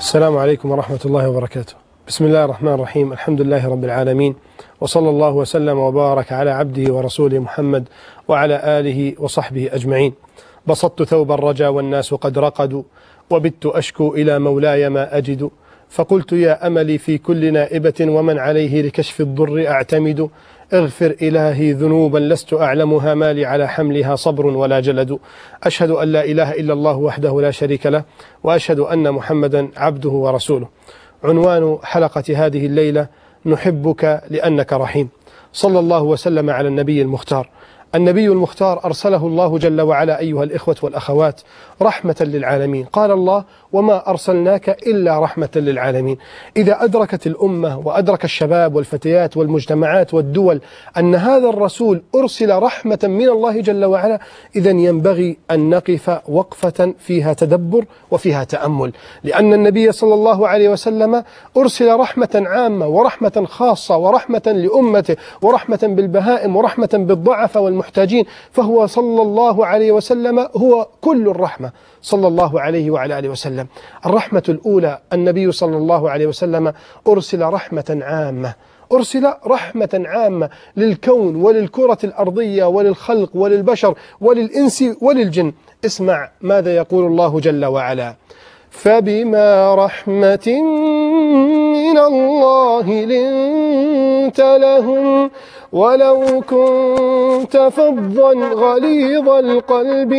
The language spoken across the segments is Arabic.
السلام عليكم ورحمة الله وبركاته. بسم الله الرحمن الرحيم. الحمد لله رب العالمين، وصلى الله وسلم وبارك على عبده ورسوله محمد وعلى آله وصحبه أجمعين. بسطت ثوب الرجا والناس قد رقدوا، وبت أشكو إلى مولاي ما أجد، فقلت يا أملي في كل نائبة ومن عليه لكشف الضر أعتمد، اغفر إلهي ذنوبا لست أعلمها، ما لي على حملها صبر ولا جلد. أشهد أن لا إله إلا الله وحده لا شريك له، وأشهد أن محمدا عبده ورسوله. عنوان حلقة هذه الليلة: نحبك لأنك رحيم. صلى الله وسلم على النبي المختار. النبي المختار أرسله الله جل وعلا أيها الإخوة والأخوات رحمة للعالمين. قال الله: وما أرسلناك إلا رحمة للعالمين. إذا أدركت الأمة وأدرك الشباب والفتيات والمجتمعات والدول أن هذا الرسول أرسل رحمة من الله جل وعلا، إذن ينبغي أن نقف وقفة فيها تدبر وفيها تأمل، لأن النبي صلى الله عليه وسلم أرسل رحمة عامة ورحمة خاصة ورحمة لأمته ورحمة بالبهائم ورحمة بالضعف والمحتاجين، فهو صلى الله عليه وسلم هو كل الرحمة صلى الله عليه وعلى آله وسلم. الرحمة الأولى: النبي صلى الله عليه وسلم أرسل رحمة عامة، أرسل رحمة عامة للكون وللكرة الأرضية وللخلق وللبشر وللإنس وللجن. اسمع ماذا يقول الله جل وعلا: فبما رحمة من الله لنت لهم ولو كنت فظا غليظ القلب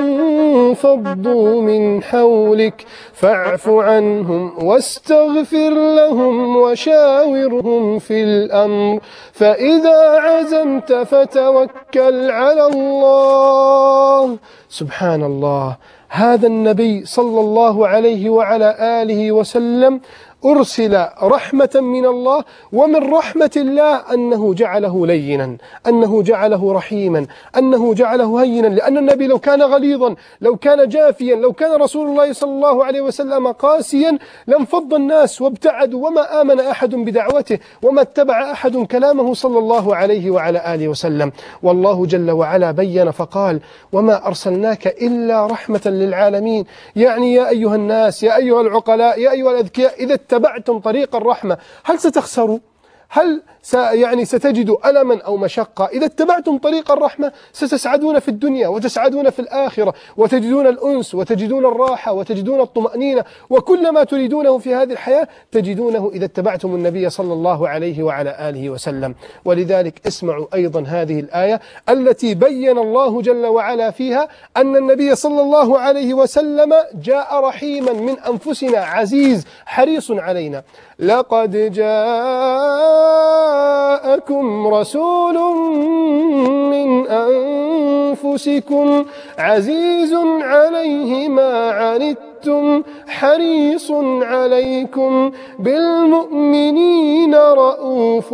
لانفضوا من حولك فاعف عنهم واستغفر لهم وشاورهم في الأمر فإذا عزمت فتوكل على الله. سبحان الله، هذا النبي صلى الله عليه وعلى آله وسلم أرسل رحمة من الله، ومن رحمة الله أنه جعله لينا، أنه جعله رحيما، أنه جعله هينا، لأن النبي لو كان غليظا، لو كان جافيا، لو كان رسول الله صلى الله عليه وسلم قاسيا لانفض الناس وابتعدوا، وما آمن أحد بدعوته وما اتبع أحد كلامه صلى الله عليه وعلى آله وسلم. والله جل وعلا بين فقال: وما أرسلناك إلا رحمة للعالمين. يعني يا أيها الناس، يا أيها العقلاء، يا أيها الأذكياء، إذا اتبعتم طريق الرحمة هل ستخسروا؟ هل ستجدوا ألما أو مشقة؟ إذا اتبعتم طريق الرحمة ستسعدون في الدنيا وتسعدون في الآخرة، وتجدون الأنس وتجدون الراحة وتجدون الطمأنينة، وكل ما تريدونه في هذه الحياة تجدونه إذا اتبعتم النبي صلى الله عليه وعلى آله وسلم. ولذلك اسمعوا أيضا هذه الآية التي بين الله جل وعلا فيها أن النبي صلى الله عليه وسلم جاء رحيما من أنفسنا، عزيز حريص علينا. لقد جاءكم رسول من أنفسكم عزيز عليه ما عنتم حريص عليكم بالمؤمنين رؤوف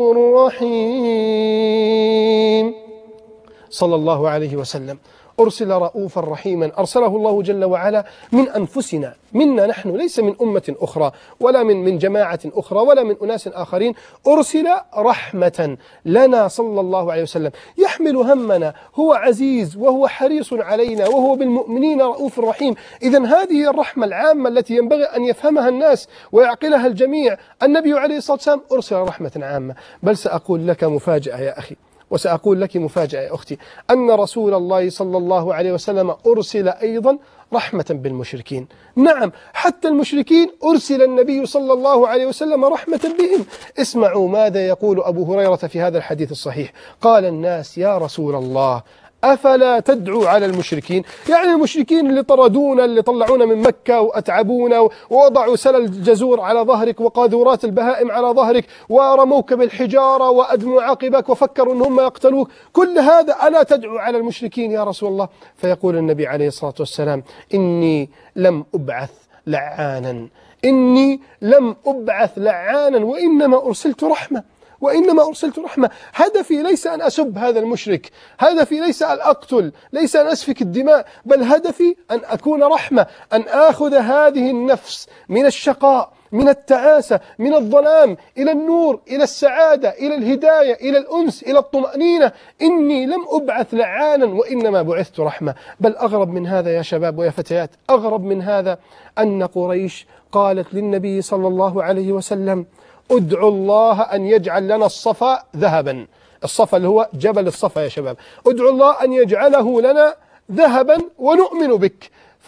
رحيم. صلى الله عليه وسلم أرسل رؤوفا رحيما، أرسله الله جل وعلا من أنفسنا، منا نحن، ليس من أمة أخرى ولا من جماعة أخرى ولا من أناس آخرين. أرسل رحمة لنا صلى الله عليه وسلم، يحمل همنا، هو عزيز وهو حريص علينا وهو بالمؤمنين رؤوف رحيم. إذن هذه الرحمة العامة التي ينبغي أن يفهمها الناس ويعقلها الجميع. النبي عليه الصلاة والسلام أرسل رحمة عامة. بل سأقول لك مفاجأة يا أخي، وسأقول لك مفاجأة يا أختي، أن رسول الله صلى الله عليه وسلم أرسل أيضا رحمة بالمشركين. نعم، حتى المشركين أرسل النبي صلى الله عليه وسلم رحمة بهم. اسمعوا ماذا يقول أبو هريرة في هذا الحديث الصحيح. قال الناس: يا رسول الله أفلا تدعو على المشركين؟ يعني المشركين اللي طردونا، اللي طلعونا من مكة وأتعبونا ووضعوا سل الجزور على ظهرك وقاذورات البهائم على ظهرك ورموك بالحجارة وأدموا عقبك وفكروا أنهم يقتلوك، كل هذا ألا تدعو على المشركين يا رسول الله؟ فيقول النبي عليه الصلاة والسلام: إني لم أبعث لعانا، إني لم أبعث لعانا، وإنما أرسلت رحمة، وإنما أرسلت رحمة. هدفي ليس أن أسب هذا المشرك، هدفي ليس أن أقتل، ليس أن أسفك الدماء، بل هدفي أن أكون رحمة، أن آخذ هذه النفس من الشقاء من التعاسة، من الظلام إلى النور، إلى السعادة، إلى الهداية، إلى الأنس، إلى الطمأنينة. إني لم أبعث لعانا وإنما بعثت رحمة. بل أغرب من هذا يا شباب ويا فتيات، أغرب من هذا أن قريش قالت للنبي صلى الله عليه وسلم: ادعوا الله أن يجعل لنا الصفا ذهبا. الصفا اللي هو جبل الصفا يا شباب، ادعوا الله أن يجعله لنا ذهبا ونؤمن بك.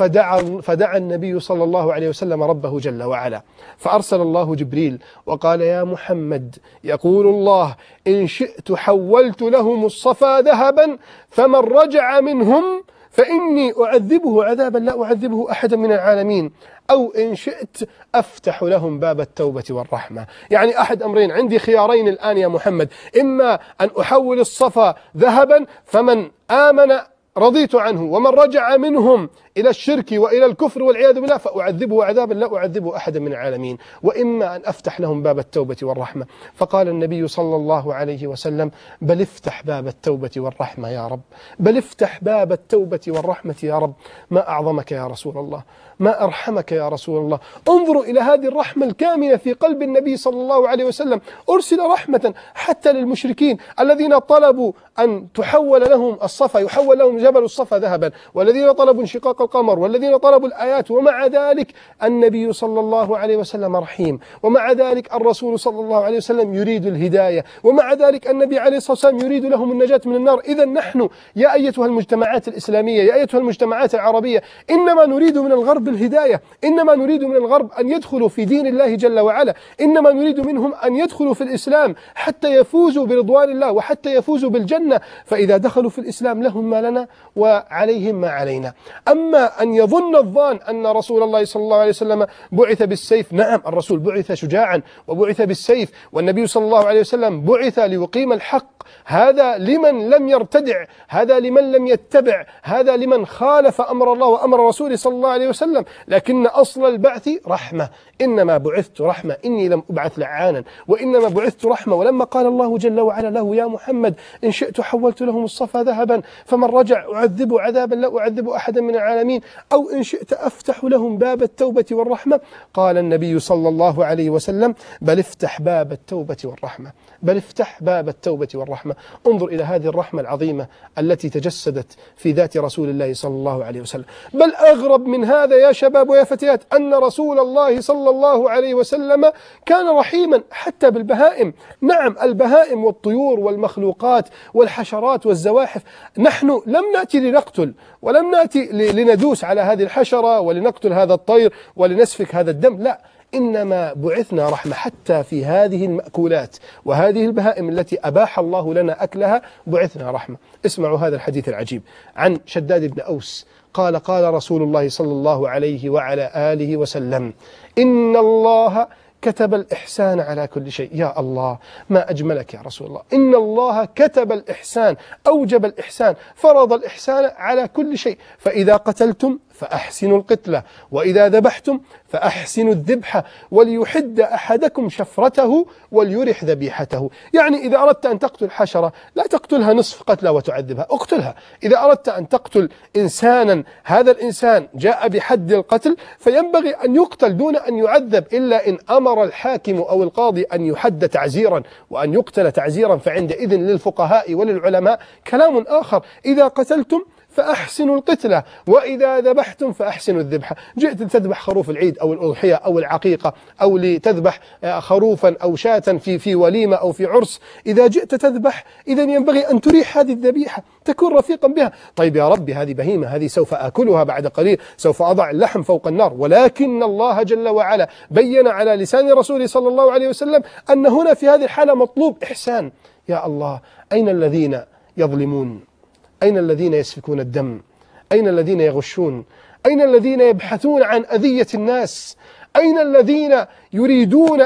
فدعا النبي صلى الله عليه وسلم ربه جل وعلا، فأرسل الله جبريل وقال: يا محمد، يقول الله: إن شئت حولت لهم الصفا ذهبا، فمن رجع منهم فإني أعذبه عذابا لا أعذبه أحدا من العالمين، أو إن شئت أفتح لهم باب التوبة والرحمة. يعني أحد أمرين، عندي خيارين الآن يا محمد: إما أن أحول الصفا ذهبا فمن آمن رضيت عنه، ومن رجع منهم إلى الشرك وإلى الكفر والعياذ بالله فأعذبه عذابا لا أعذبه أحدا من العالمين، وإما أن أفتح لهم باب التوبة والرحمة. فقال النبي صلى الله عليه وسلم: بل افتح باب التوبة والرحمة يا رب، بل افتح باب التوبة والرحمة يا رب. ما أعظمك يا رسول الله، ما أرحمك يا رسول الله. انظروا إلى هذه الرحمة الكامنة في قلب النبي صلى الله عليه وسلم. أرسل رحمة حتى للمشركين الذين طلبوا أن تحول لهم الصفا، يحول لهم جبل الصفا ذهبا، والذين طلبوا انشقاق القمر، والذين طلبوا الآيات. ومع ذلك النبي صلى الله عليه وسلم رحيم، ومع ذلك الرسول صلى الله عليه وسلم يريد الهداية، ومع ذلك النبي عليه الصلاة والسلام يريد لهم النجاة من النار. إذا نحن يا أيتها المجتمعات الإسلامية، يا أيتها المجتمعات العربية، إنما نريد من الغرب الهداية، إنما نريد من الغرب أن يدخلوا في دين الله جل وعلا، إنما نريد منهم أن يدخلوا في الإسلام حتى يفوزوا برضوان الله وحتى يفوزوا بالجنة. فإذا دخلوا في الإسلام لهم ما لنا وعليهم ما علينا. أما أن يظن الظان أن رسول الله صلى الله عليه وسلم بعث بالسيف، نعم الرسول بعث شجاعا وبعث بالسيف، والنبي صلى الله عليه وسلم بعث ليقيم الحق. هذا لمن لم يرتدع، هذا لمن لم يتبع، هذا لمن خالف أمر الله وأمر رسوله صلى الله عليه وسلم. لكن أصل البعث رحمة، إنما بعثت رحمة، إني لم أبعث لعانا وإنما بعثت رحمة. ولما قال الله جل وعلا له: يا محمد، إن شئت حولت لهم الصفا ذهبا، فمن رجع أعذبه عذابا لا أعذب أحدا من العالمين، أو إن شئت أفتح لهم باب التوبة والرحمة. قال النبي صلى الله عليه وسلم: بل افتح باب التوبة والرحمة، بل افتح باب التوبة والرحمة. انظر إلى هذه الرحمة العظيمة التي تجسدت في ذات رسول الله صلى الله عليه وسلم. بل أغرب من هذا يا شباب ويا فتيات أن رسول الله صلى الله عليه وسلم كان رحيما حتى بالبهائم. نعم، البهائم والطيور والمخلوقات والحشرات والزواحف، نحن لم نأتي لنقتل، ولم نأتي لندوس على هذه الحشرة ولنقتل هذا الطير ولنسفك هذا الدم، لا، إنما بعثنا رحمة. حتى في هذه المأكولات وهذه البهائم التي أباح الله لنا أكلها بعثنا رحمة. اسمعوا هذا الحديث العجيب عن شداد بن أوس قال: قال رسول الله صلى الله عليه وعلى آله وسلم: إن الله كتب الإحسان على كل شيء. يا الله، ما أجملك يا رسول الله. إن الله كتب الإحسان، أوجب الإحسان، فرض الإحسان على كل شيء. فإذا قتلتم فأحسنوا القتلة، وإذا ذبحتم فأحسنوا الذبحة، وليحد أحدكم شفرته وليرح ذبيحته. يعني إذا أردت أن تقتل حشرة لا تقتلها نصف قتلة وتعذبها، اقتلها. إذا أردت أن تقتل إنسانا، هذا الإنسان جاء بحد القتل، فينبغي أن يقتل دون أن يعذب، إلا إن أمر الحاكم أو القاضي أن يحد تعزيرا وأن يقتل تعزيرا، فعندئذ للفقهاء وللعلماء كلام آخر. إذا قتلتم فأحسنوا القتلة، وإذا ذبحتم فأحسنوا الذبحة. جئت تذبح خروف العيد أو الأضحية أو العقيقة، أو لتذبح خروفا أو شاة في وليمة أو في عرس، إذا جئت تذبح إذا ينبغي أن تريح هذه الذبيحة، تكون رفيقا بها. طيب يا ربي، هذه بهيمة، هذه سوف آكلها بعد قليل، سوف أضع اللحم فوق النار. ولكن الله جل وعلا بين على لسان رسوله صلى الله عليه وسلم أن هنا في هذه الحالة مطلوب إحسان. يا الله، أين الذين يظلمون؟ أين الذين يسفكون الدم؟ أين الذين يغشون؟ أين الذين يبحثون عن أذية الناس؟ أين الذين يريدون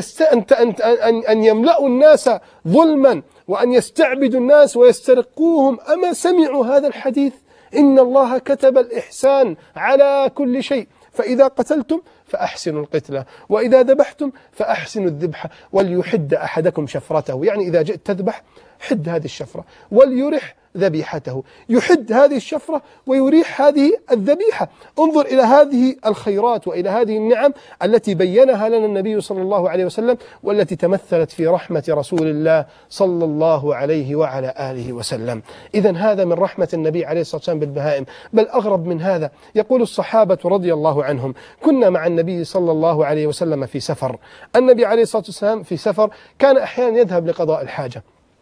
أن يملأوا الناس ظلما وأن يستعبدوا الناس ويسترقوهم؟ أما سمعوا هذا الحديث؟ إن الله كتب الإحسان على كل شيء. فإذا قتلتم فأحسنوا القتلة، وإذا ذبحتم فأحسنوا الذبحة، وليحد أحدكم شفرته. يعني إذا جئت تذبح حد هذه الشفرة، وليرح ذبيحته، يحد هذه الشفرة ويريح هذه الذبيحة. انظر إلى هذه الخيرات وإلى هذه النعم التي بينها لنا النبي صلى الله عليه وسلم، والتي تمثلت في رحمة رسول الله صلى الله عليه وعلى آله وسلم. إذن هذا من رحمة النبي عليه الصلاة والسلام بالبهائم. بل أغرب من هذا، يقول الصحابة رضي الله عنهم: كنا مع النبي صلى الله عليه وسلم في سفر. النبي عليه الصلاة والسلام في سفر كان أحيانا يذهب لقضاء الحاجة،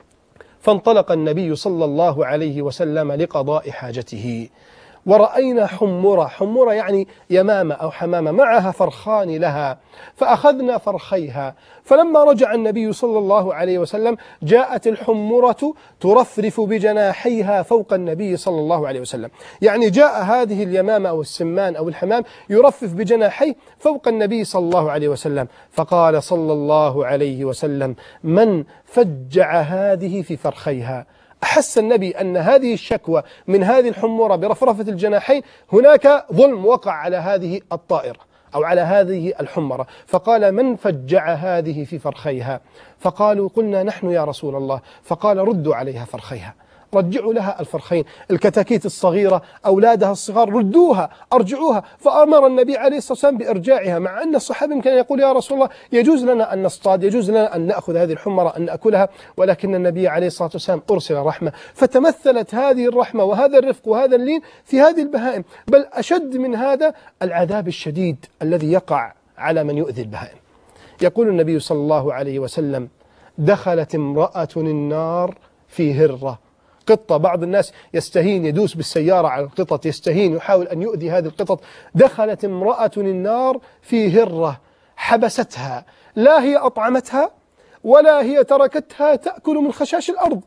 فانطلق النبي صلى الله عليه وسلم لقضاء حاجته، ورأينا حمرة يعني يمامة أو حمامة معها فرخان لها، فأخذنا فرخيها. فلما رجع النبي صلى الله عليه وسلم جاءت الحمرة ترفرف بجناحيها فوق النبي صلى الله عليه وسلم، يعني جاء هذه اليمامة أو السمان أو الحمام يرفف بجناحيه فوق النبي صلى الله عليه وسلم. فقال صلى الله عليه وسلم: من فجع هذه في فرخيها؟ أحس النبي أن هذه الشكوى من هذه الحمورة برفرفة الجناحين هناك ظلم وقع على هذه الطائرة أو على هذه الحمرة، فقال: من فجع هذه في فرخيها؟ فقالوا: قلنا نحن يا رسول الله. فقال: ردوا عليها فرخيها، رجعوا لها الفرخين، الكتاكيت الصغيرة أولادها الصغار ردوها أرجعوها. فأمر النبي عليه الصلاة والسلام بإرجاعها، مع أن الصحابي كان يقول: يا رسول الله يجوز لنا أن نصطاد، يجوز لنا أن نأخذ هذه الحمرة أن نأكلها، ولكن النبي عليه الصلاة والسلام أرسل رحمة، فتمثلت هذه الرحمة وهذا الرفق وهذا اللين في هذه البهائم. بل أشد من هذا العذاب الشديد الذي يقع على من يؤذي البهائم. يقول النبي صلى الله عليه وسلم: دخلت امرأة النار في هرة، قطة. بعض الناس يستهين، يدوس بالسيارة على القطط، يستهين، يحاول أن يؤذي هذه القطط. دخلت امرأة النار في هرة حبستها، لا هي أطعمتها ولا هي تركتها تأكل من خشاش الأرض،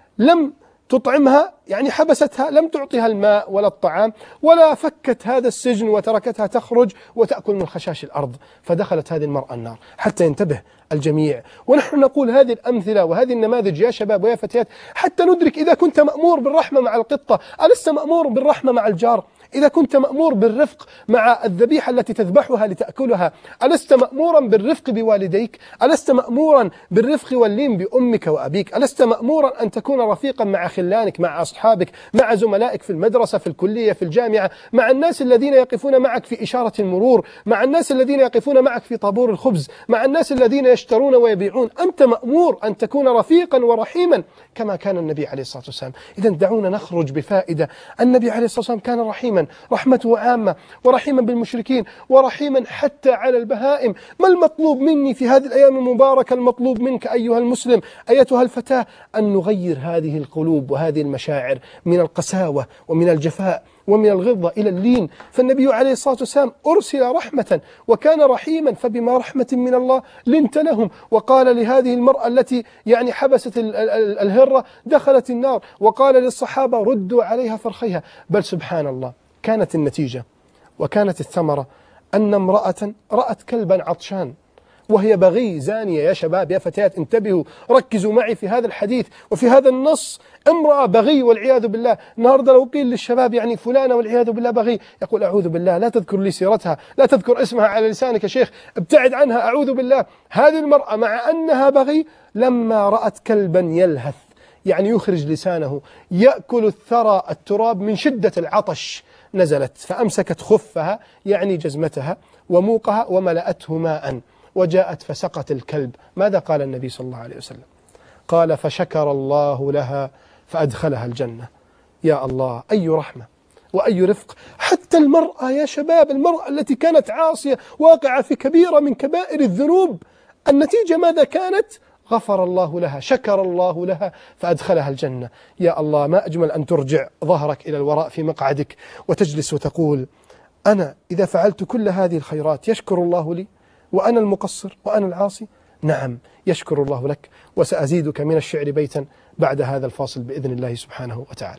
لم تطعمها، يعني حبستها، لم تعطيها الماء ولا الطعام، ولا فكت هذا السجن وتركتها تخرج وتأكل من خشاش الأرض. فدخلت هذه المرأة النار. حتى ينتبه الجميع، ونحن نقول هذه الأمثلة وهذه النماذج يا شباب ويا فتيات حتى ندرك: إذا كنت مأمور بالرحمة مع القطة، ألست مأمور بالرحمة مع الجار؟ إذا كنت مأمور بالرفق مع الذبيحة التي تذبحها لتأكلها، ألست مأمورا بالرفق بوالديك؟ ألست مأمورا بالرفق واللين بأمك وأبيك؟ ألست مأمورا أن تكون رفيقا مع خلانك، مع أصحابك، مع زملائك في المدرسة، في الكلية، في الجامعة، مع الناس الذين يقفون معك في إشارة المرور، مع الناس الذين يقفون معك في طابور الخبز، مع الناس الذين يشترون ويبيعون؟ أنت مأمور أن تكون رفيقا ورحيما كما كان النبي عليه الصلاة والسلام. إذن دعونا نخرج بفائدة. النبي عليه الصلاة والسلام كان رحيما، رحمته عامة، ورحيما بالمشركين، ورحيما حتى على البهائم. ما المطلوب مني في هذه الأيام المباركة؟ المطلوب منك أيها المسلم، أيتها الفتاة، أن نغير هذه القلوب وهذه المشاعر من القساوة ومن الجفاء ومن الغضة إلى اللين. فالنبي عليه الصلاة والسلام أرسل رحمة وكان رحيما، فبما رحمة من الله لنت لهم. وقال لهذه المرأة التي يعني حبست الهرة دخلت النار، وقال للصحابة: ردوا عليها فرخيها. بل سبحان الله، كانت النتيجة وكانت الثمرة أن امرأة رأت كلبا عطشان وهي بغي زانية. يا شباب يا فتيات انتبهوا، ركزوا معي في هذا الحديث وفي هذا النص. امرأة بغي والعياذ بالله. النهاردة لو قيل للشباب يعني فلانة والعياذ بالله بغي، يقول: أعوذ بالله، لا تذكر لي سيرتها، لا تذكر اسمها على لسانك يا شيخ، ابتعد عنها، أعوذ بالله. هذه المرأة مع أنها بغي لما رأت كلبا يلهث، يعني يخرج لسانه يأكل الثرى التراب من شدة العطش، نزلت فأمسكت خفها يعني جزمتها وموقها وملأته ماء، وجاءت فسقت الكلب. ماذا قال النبي صلى الله عليه وسلم؟ قال: فشكر الله لها فأدخلها الجنة. يا الله، أي رحمة وأي رفق. حتى المرأة يا شباب، المرأة التي كانت عاصية واقعة في كبيرة من كبائر الذنوب، النتيجة ماذا كانت؟ غفر الله لها، شكر الله لها فأدخلها الجنة. يا الله، ما أجمل أن ترجع ظهرك إلى الوراء في مقعدك وتجلس وتقول: أنا إذا فعلت كل هذه الخيرات يشكر الله لي وأنا المقصر وأنا العاصي؟ نعم، يشكر الله لك. وسأزيدك من الشعر بيتا بعد هذا الفاصل بإذن الله سبحانه وتعالى.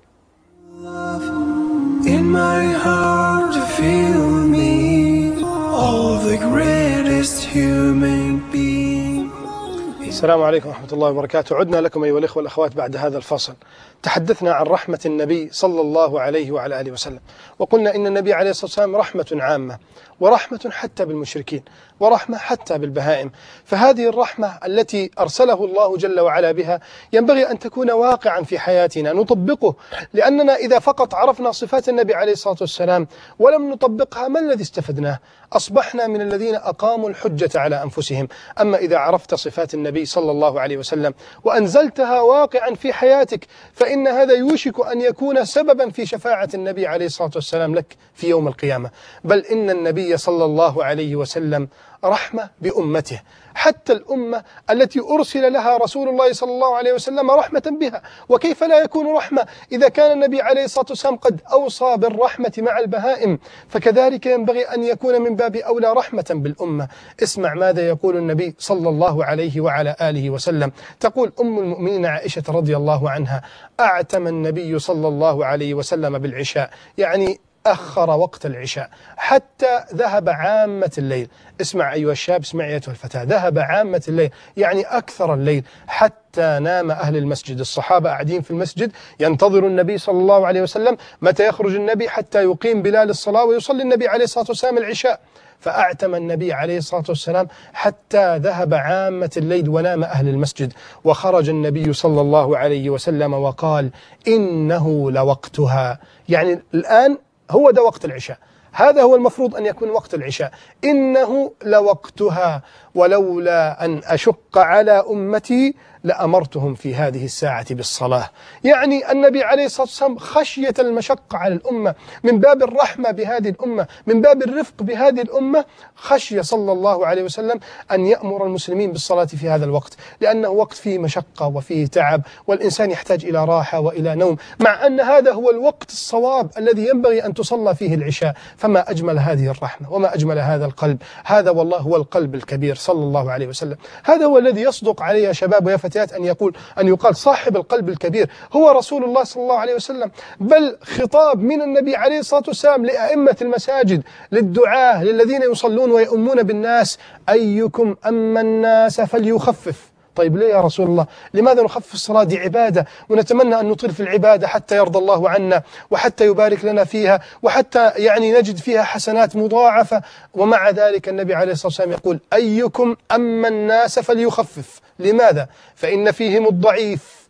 In my heart you feel me, all the greatest human being. السلام عليكم ورحمة الله وبركاته. عدنا لكم أيها الإخوة والأخوات بعد هذا الفاصل. تحدثنا عن رحمة النبي صلى الله عليه وعلى آله وسلم، وقلنا إن النبي عليه الصلاة والسلام رحمة عامة، ورحمة حتى بالمشركين، ورحمة حتى بالبهائم. فهذه الرحمة التي أرسله الله جل وعلا بها ينبغي أن تكون واقعا في حياتنا، نطبقه، لأننا إذا فقط عرفنا صفات النبي عليه الصلاة والسلام ولم نطبقها ما الذي استفدناه؟ أصبحنا من الذين أقاموا الحجة على أنفسهم. أما إذا عرفت صفات النبي صلى الله عليه وسلم وأنزلتها واقعا في حياتك فإن هذا يوشك أن يكون سببا في شفاعة النبي عليه الصلاة والسلام لك في يوم القيامة. بل إن النبي صلى الله عليه وسلم رحمة بأمته، حتى الأمة التي أرسل لها رسول الله صلى الله عليه وسلم رحمة بها. وكيف لا يكون رحمة إذا كان النبي عليه الصلاة والسلام قد أوصى بالرحمة مع البهائم؟ فكذلك ينبغي أن يكون من باب أولى رحمة بالأمة. اسمع ماذا يقول النبي صلى الله عليه وعلى آله وسلم. تقول أم المؤمنين عائشة رضي الله عنها: أعتم النبي صلى الله عليه وسلم بالعشاء، يعني أخر وقت العشاء حتى ذهب عامة الليل. اسمع أيها الشاب، اسمع أيتها الفتاة، ذهب عامة الليل يعني أكثر الليل، حتى نام أهل المسجد. الصحابة قاعدين في المسجد ينتظر النبي صلى الله عليه وسلم متى يخرج النبي حتى يقيم بلال الصلاة ويصلي النبي عليه الصلاة والسلام العشاء. فأعتم النبي عليه الصلاة والسلام حتى ذهب عامة الليل ونام أهل المسجد. وخرج النبي صلى الله عليه وسلم وقال: إنه لوقتها، يعني الآن هو ده وقت العشاء، هذا هو المفروض أن يكون وقت العشاء، إنه لوقتها، ولولا أن أشق على أمتي لأمرتهم في هذه الساعة بالصلاة. يعني النبي عليه الصلاة والسلام خشية المشقة على الأمة، من باب الرحمة بهذه الأمة، من باب الرفق بهذه الأمة، خشية صلى الله عليه وسلم أن يأمر المسلمين بالصلاة في هذا الوقت، لأنه وقت فيه مشقة وفيه تعب، والإنسان يحتاج إلى راحة وإلى نوم، مع أن هذا هو الوقت الصواب الذي ينبغي أن تصلى فيه العشاء. فما أجمل هذه الرحمة وما أجمل هذا القلب. هذا والله هو القلب الكبير صلى الله عليه وسلم. هذا هو الذي يصدق عليه يا شباب ويا فتيات أن يقال صاحب القلب الكبير هو رسول الله صلى الله عليه وسلم. بل خطاب من النبي عليه الصلاة والسلام لأئمة المساجد، للدعاة، للذين يصلون ويؤمون بالناس: أيكم أما الناس فليخفف. طيب ليه يا رسول الله؟ لماذا نخفف الصلاة؟ دي عبادة، ونتمنى أن نطيل في العبادة حتى يرضى الله عنا وحتى يبارك لنا فيها وحتى يعني نجد فيها حسنات مضاعفة. ومع ذلك النبي عليه الصلاة والسلام يقول: أيكم أما الناس فليخفف. لماذا؟ فإن فيهم الضعيف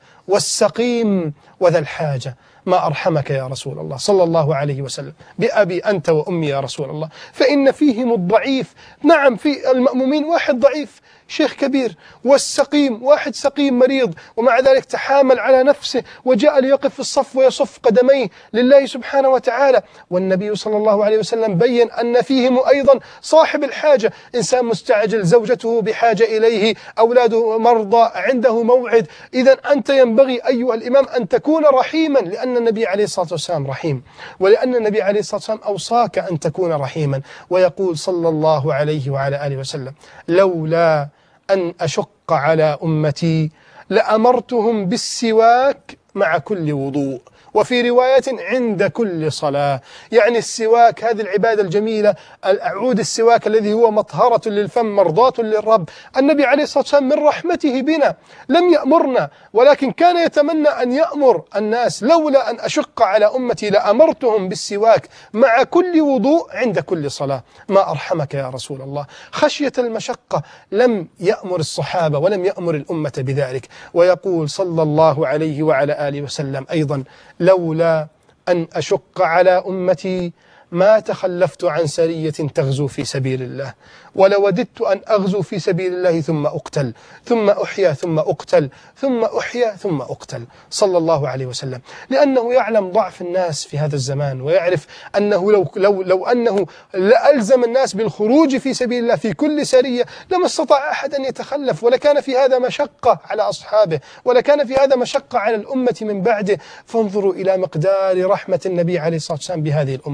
والسقيم وذا الحاجة. ما أرحمك يا رسول الله صلى الله عليه وسلم، بأبي أنت وأمي يا رسول الله. فإن فيهم الضعيف، نعم في المأمومين واحد ضعيف شيخ كبير، والسقيم واحد سقيم مريض، ومع ذلك تحامل على نفسه وجاء ليقف في الصف ويصف قدميه لله سبحانه وتعالى. والنبي صلى الله عليه وسلم بين أن فيهم أيضا صاحب الحاجة، إنسان مستعجل، زوجته بحاجة إليه، أولاده مرضى، عنده موعد. إذن أنت ينبغي أيها الإمام أن تكون رحيما، لأن النبي عليه الصلاة والسلام رحيم، ولأن النبي عليه الصلاة والسلام أوصاك أن تكون رحيما. ويقول صلى الله عليه وعلى آله وسلم: لولا أن أشق على أمتي لأمرتهم بالسواك مع كل وضوء، وفي رواية عند كل صلاة. يعني السواك هذه العبادة الجميلة، عود السواك الذي هو مطهرة للفم مرضاة للرب. النبي عليه الصلاة والسلام من رحمته بنا لم يأمرنا، ولكن كان يتمنى أن يأمر الناس: لولا أن أشق على أمتي لأمرتهم بالسواك مع كل وضوء عند كل صلاة. ما أرحمك يا رسول الله. خشية المشقة لم يأمر الصحابة ولم يأمر الأمة بذلك. ويقول صلى الله عليه وعلى آله وسلم أيضا: لولا أن أشق على أمتي ما تخلفت عن سرية تغزو في سبيل الله، ولوددت أن أغزو في سبيل الله ثم أقتل، ثم أحيا ثم أقتل، ثم أحيا ثم أقتل، صلى الله عليه وسلم. لأنه يعلم ضعف الناس في هذا الزمان، ويعرف أنه لو أنه لألزم الناس بالخروج في سبيل الله في كل سرية لما استطاع أحد أن يتخلف، ولكان في هذا مشقة على أصحابه، ولكان في هذا مشقة على الأمة من بعده. فانظروا إلى مقدار رحمة النبي عليه الصلاة والسلام بهذه الأمة.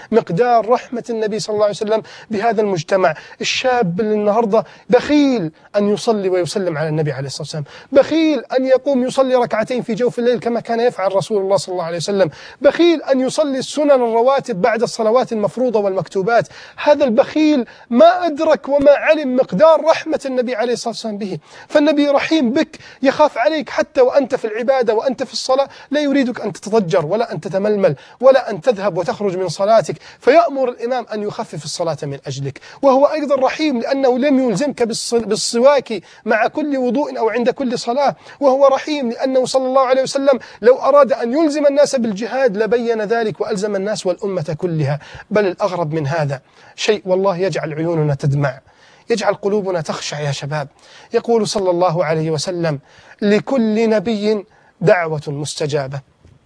مقدار رحمة النبي صلى الله عليه وسلم بهذا المجتمع. الشاب اللي النهاردة بخيل أن يصلي ويسلم على النبي عليه الصلاة والسلام، بخيل أن يقوم يصلي ركعتين في جوف الليل كما كان يفعل رسول الله صلى الله عليه وسلم، بخيل أن يصلي السنن الرواتب بعد الصلوات المفروضة والمكتوبات. هذا البخيل ما أدرك وما علم مقدار رحمة النبي عليه الصلاة والسلام به. فالنبي رحيم بك، يخاف عليك حتى وأنت في العبادة وأنت في الصلاة، لا يريدك أن تتضجر ولا أن تتململ ولا أن تذهب وتخرج من صلاتك، فيأمر الإمام أن يخفف الصلاة من أجلك. وهو أيضا رحيم لأنه لم يلزمك بالسواك مع كل وضوء أو عند كل صلاة. وهو رحيم لأنه صلى الله عليه وسلم لو أراد أن يلزم الناس بالجهاد لبين ذلك وألزم الناس والأمة كلها. بل الأغرب من هذا شيء والله يجعل عيوننا تدمع، يجعل قلوبنا تخشع يا شباب. يقول صلى الله عليه وسلم: لكل نبي دعوة مستجابة،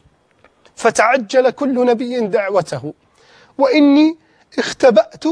فتعجل كل نبي دعوته، وإني اختبأت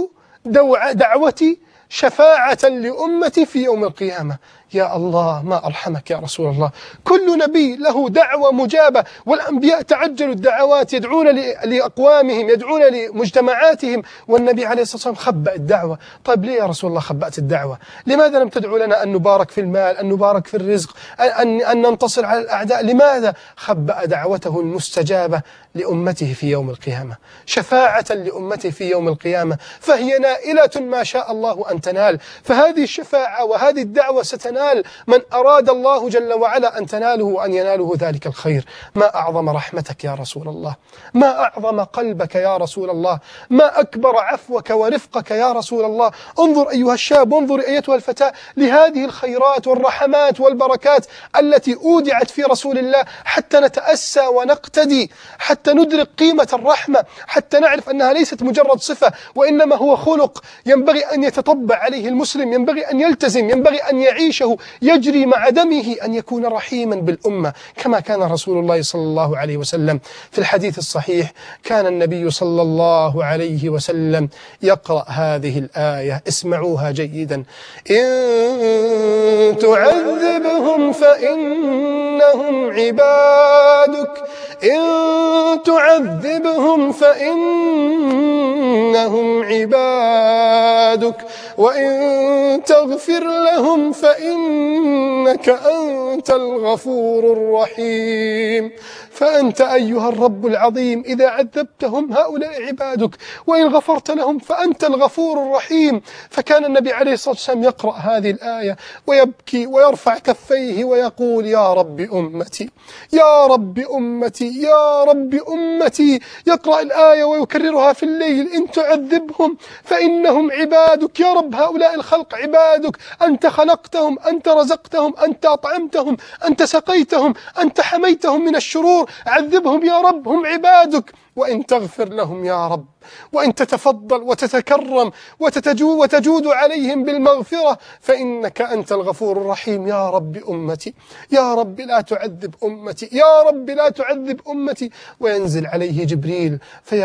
دعوتي شفاعة لأمتي في يوم القيامة. يا الله ما أرحمك يا رسول الله، كل نبي له دعوة مجابة، والأنبياء تعجلوا الدعوات، يدعون لأقوامهم، يدعون لمجتمعاتهم، والنبي عليه الصلاة والسلام خبأ الدعوة. طيب ليه يا رسول الله خبأت الدعوة؟ لماذا لم تدعو لنا أن نبارك في المال، أن نبارك في الرزق، أن ننتصر على الأعداء؟ لماذا خبأ دعوته المستجابة لأمته في يوم القيامة، شفاعة لأمته في يوم القيامة، فهي نائلة ما شاء الله أن تنال. فهذه الشفاعة وهذه الدعوة ستنال من أراد الله جل وعلا أن تناله وأن يناله ذلك الخير. ما أعظم رحمتك يا رسول الله، ما أعظم قلبك يا رسول الله، ما أكبر عفوك ورفقك يا رسول الله. انظر أيها الشاب، انظر أيتها الفتاة لهذه الخيرات والرحمات والبركات التي أودعت في رسول الله حتى نتأسى ونقتدي، حتى ندرك قيمة الرحمة، حتى نعرف أنها ليست مجرد صفة وإنما هو خلق ينبغي أن يتطبع عليه المسلم، ينبغي أن يلتزم، ينبغي أن يعيشه، يجري مع دمه، أن يكون رحيما بالأمة كما كان رسول الله صلى الله عليه وسلم. في الحديث الصحيح كان النبي صلى الله عليه وسلم يقرأ هذه الآية، اسمعوها جيدا: إن تعذبهم فإنهم عبادك، إن تعذبهم فإنهم عبادك، وإن تغفر لهم فإنك أنت الغفور الرحيم. فأنت أيها الرب العظيم إذا عذبتهم هؤلاء عبادك، وإن غفرت لهم فأنت الغفور الرحيم. فكان النبي عليه الصلاة والسلام يقرأ هذه الآية ويبكي ويرفع كفيه ويقول: يا رب أمتي، يا رب أمتي، يا رب أمتي. يقرأ الآية ويكررها في الليل: إن تعذبهم فإنهم عبادك، يا رب هؤلاء الخلق عبادك، أنت خلقتهم، أنت رزقتهم، أنت أطعمتهم، أنت سقيتهم، أنت حميتهم من الشرور، عذبهم يا رب، هم عبادك. وإن تغفر لهم يا رب، وإن تتفضل وتتكرم وتجود عليهم بالمغفرة فإنك أنت الغفور الرحيم. يا رب أمتي، يا رب لا تعذب أمتي، يا رب لا تعذب أمتي. وينزل عليه جبريل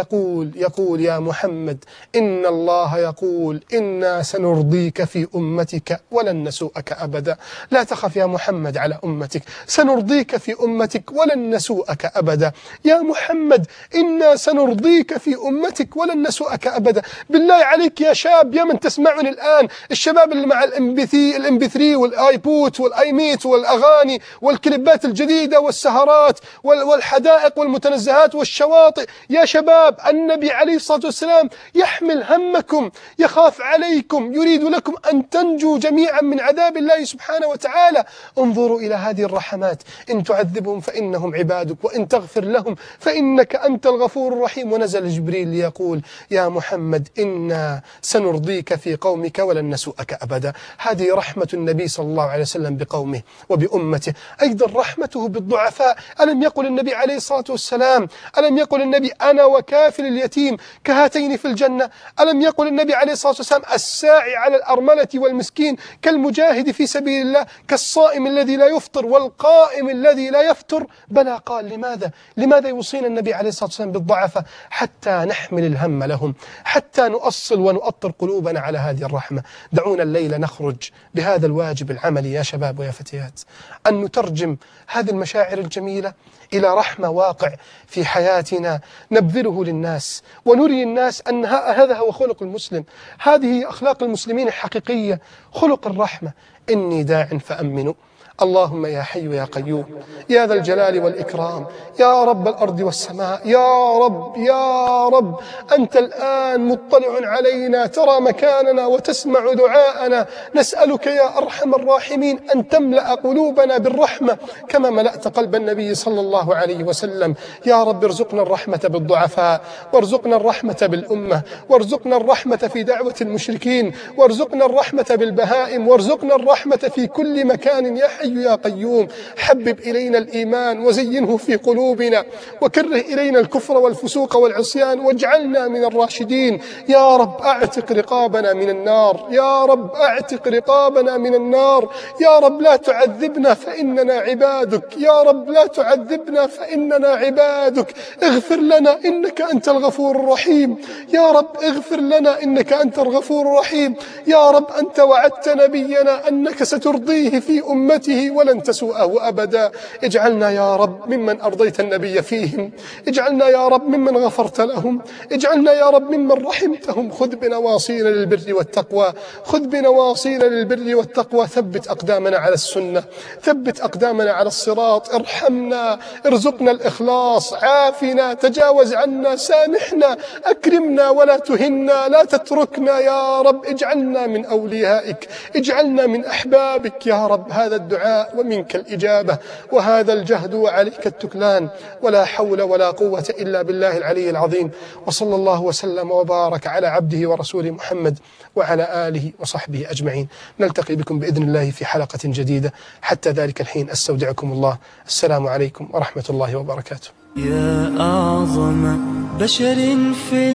فيقول: يا محمد، إن الله يقول: إنا سنرضيك في أمتك ولن نسوءك أبدا. لا تخف يا محمد على أمتك، سنرضيك في أمتك ولن نسوءك أبدا. يا محمد، إنا سنرضيك في أمتك ولن نسوءك أبدا. بالله عليك يا شاب، يا من تسمعني الآن، الشباب اللي مع الام بي 3 والايبوت والايميت والاغاني والكليبات الجديدة والسهرات والحدائق والمتنزهات والشواطئ، يا شباب النبي عليه الصلاة والسلام يحمل همكم، يخاف عليكم، يريد لكم أن تنجوا جميعا من عذاب الله سبحانه وتعالى. انظروا إلى هذه الرحمات: إن تعذبهم فإنهم عبادك، وإن تغفر لهم فإنك أنت الغفور الرحيم. ونزل جبريل ليقول: يا محمد، إنا سنرضيك في قومك ولن نسوءك أبدا. هذه رحمة النبي صلى الله عليه وسلم بقومه وبأمته. أيضا رحمته بالضعفاء. ألم يقل النبي عليه الصلاة والسلام، ألم يقل النبي: أنا وكافل اليتيم كهاتين في الجنة؟ ألم يقل النبي عليه الصلاة والسلام: الساعي على الأرملة والمسكين كالمجاهد في سبيل الله، كالصائم الذي لا يفطر والقائم الذي لا يفتر؟ بلى. قال: لماذا يوصينا النبي عليه الصلاة والسلام بالضعفاء حتى نحمل الهم لهم، حتى نؤصل ونؤطر قلوبنا على هذه الرحمة. دعونا الليلة نخرج بهذا الواجب العملي يا شباب ويا فتيات، أن نترجم هذه المشاعر الجميلة إلى رحمة واقع في حياتنا نبذله للناس، ونري الناس أن هذا هو خلق المسلم، هذه أخلاق المسلمين الحقيقية، خلق الرحمة. إني داع فأمنوا. اللهم يا حي يا قيوم يا ذا الجلال والإكرام يا رب الأرض والسماء، يا رب يا رب، أنت الآن مطلع علينا، ترى مكاننا وتسمع دعاءنا. نسألك يا أرحم الراحمين أن تملأ قلوبنا بالرحمة كما ملأت قلب النبي صلى الله عليه وسلم. يا رب ارزقنا الرحمة بالضعفاء، وارزقنا الرحمة بالأمة، وارزقنا الرحمة في دعوة المشركين، وارزقنا الرحمة بالبهائم، وارزقنا الرحمة في كل مكان يا حي يا قيوم. حبب إلينا الإيمان وزينه في قلوبنا، وكره إلينا الكفر والفسوق والعصيان، واجعلنا من الراشدين. يا رب أعتق رقابنا من النار، يا رب أعتق رقابنا من النار. يا رب لا تعذبنا فإننا عبادك، يا رب لا تعذبنا فإننا عبادك. اغفر لنا إنك أنت الغفور الرحيم، يا رب اغفر لنا إنك أنت الغفور الرحيم. يا رب أنت وعدت نبينا أنك سترضيه في أمته ولن تسوءه أبدا. اجعلنا يا رب ممن أرضيت النبي فيهم، اجعلنا يا رب ممن غفرت لهم، اجعلنا يا رب ممن رحمتهم. خذ بنواصينا للبر والتقوى، خذ بنواصينا للبر والتقوى. ثبت أقدامنا على السنة، ثبت أقدامنا على الصراط. ارحمنا، ارزقنا الإخلاص، عافنا، تجاوز عنا، سامحنا، أكرمنا ولا تهنا، لا تتركنا يا رب. اجعلنا من أوليائك، اجعلنا من أحبابك يا رب. هذا الدعاء ومنك الإجابة، وهذا الجهد وعليك التكلان، ولا حول ولا قوة إلا بالله العلي العظيم. وصلى الله وسلم وبارك على عبده ورسوله محمد وعلى آله وصحبه أجمعين. نلتقي بكم بإذن الله في حلقة جديدة. حتى ذلك الحين أستودعكم الله. السلام عليكم ورحمة الله وبركاته. يا أعظم بشر في